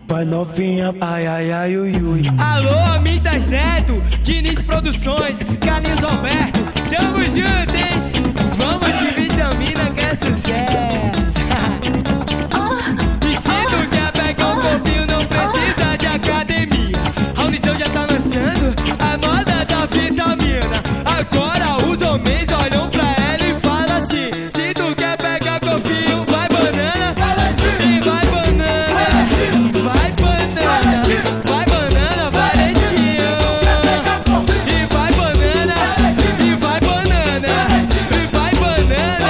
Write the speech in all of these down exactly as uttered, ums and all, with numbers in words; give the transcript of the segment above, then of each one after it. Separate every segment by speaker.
Speaker 1: Vai novinha, ai ai ai ui ui.
Speaker 2: Alô, Amitas Neto, Diniz Produções, Carlinhos Alberto, tamo junto, hein? Vamos de vitamina que é sucesso. E se tu quer pegar um corpinho, não precisa de academia. A Unisão já tá lançando a moda da vitamina. Agora os homens olham pra ela e falam assim: se tu quer pegar corpinho, vai banana, e vai banana, vai banana, vai banana, valentinho. E vai banana, e vai banana, e vai banana,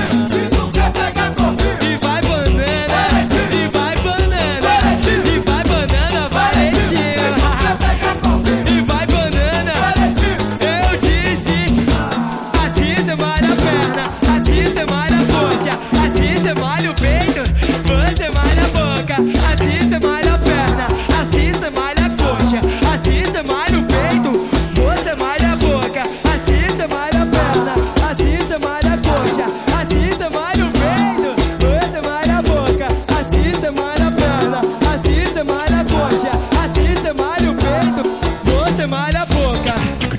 Speaker 2: e vai banana, e vai banana, e vai banana, valentinho. E vai banana, eu disse. Assim cê malha a perna, assim cê malha a coxa, assim cê malha o peito, você malha a boca. Assim cê malha a perna, assim cê malha a coxa, assim cê malha o peito, você malha a boca. Assim cê malha a perna, assim cê malha a coxa, assim cê malha o peito, você malha a boca. Assim cê malha a perna, assim cê malha a coxa, assim cê malha o peito, você malha a boca.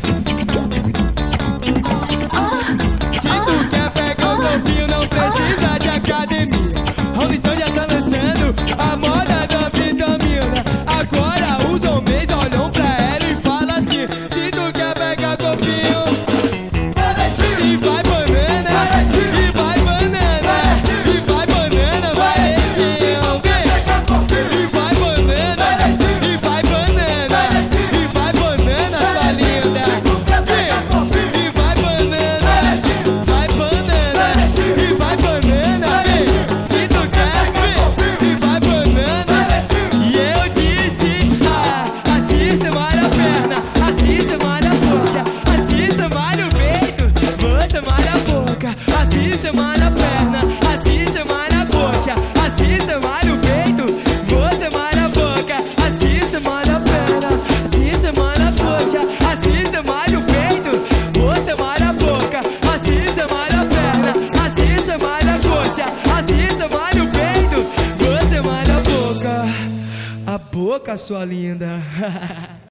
Speaker 2: Se tu quer pegar o corpinho, não precisa de academia. A Unisão já tá lançando a moda da vitamina. Agora os homens olham pra ela e falam assim: se tu quer pegar corpinho, e vai banana, e vai banana, e vai banana, valentinho, vem. E vai banana, e vai banana, e vai banana, sua linda, vem. E vai banana, vai banana, e vai banana, vem. Se tu quer, vem, e vai banana. E eu disse, ah, assim cê malha a perna, assim cê malha a coxa, assim cê malha o peito, você malha a boca. Assim cê malha a perna, assim cê malha a coxa, assim cê malha o peito, você malha a boca. Assim cê malha a perna, assim cê malha a coxa, assim cê malha o peito, você malha a boca. Assim cê malha a perna, assim cê malha a coxa, assim cê malha o peito, você malha a boca. A boca, sua linda.